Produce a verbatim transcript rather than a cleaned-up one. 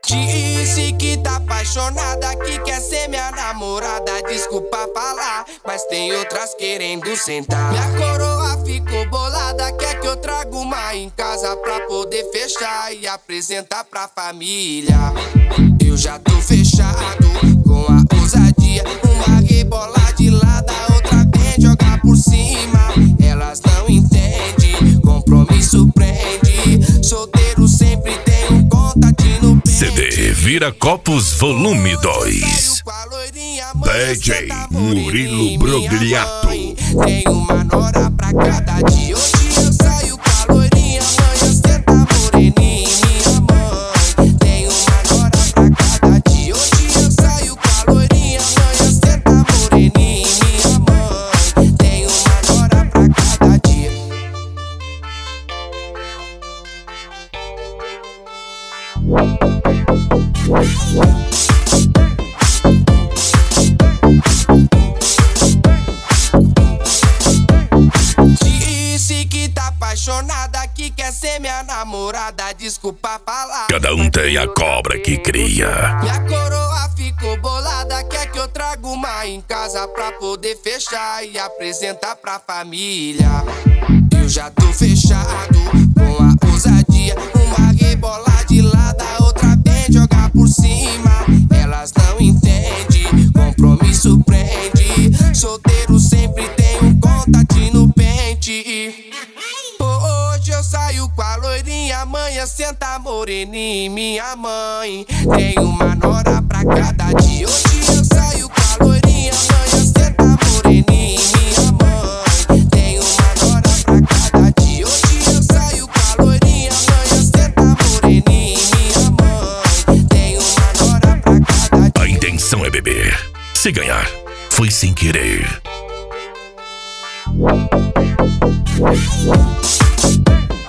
Disse que tá apaixonada, que quer ser minha namorada. Desculpa falar, mas tem outras querendo sentar. Minha coroa ficou bolada, quer que eu traga uma em casa pra poder fechar e apresentar pra família. Eu já tô fechado com a ousadia. Uma rebola de lado, a outra vem jogar por cima. Elas não entendem, compromisso prende. Solteiro sempre tem um contatinho. C D Viracopos Volume dois. D J Murilo Brogliato. Tem uma nora pra cada dia. Hoje eu saio com a loirinha, amanhã cê tá moreninha, minha mãe. Tem uma nora pra cada dia. Hoje eu saio com a loirinha, amanhã cê tá moreninha, minha mãe. Tem uma nora pra cada dia. Disse que tá apaixonada, que quer ser minha namorada. Desculpa falar, Cada um tem a cobra que cria. minha coroa ficou bolada, quer que eu traga uma em casa pra poder fechar e apresentar pra família. Eu já tô fechado com a ousadia. Uma rebola de lado, a outra vem jogar por cima. Elas não entendem, compromisso prende. Solteiro sempre tem um contatinho no pente. Hoje eu saio com a loirinha, amanhã senta moreninha, minha mãe. Tem uma nora pra cada dia. Hoje eu saio com a loirinha, amanhã senta moreninha, minha mãe. Tem uma nora pra cada dia. Hoje eu saio com a loirinha, amanhã senta moreninha, minha mãe. Tem uma nora pra cada dia. A intenção é beber. Se ganhar, foi sem querer.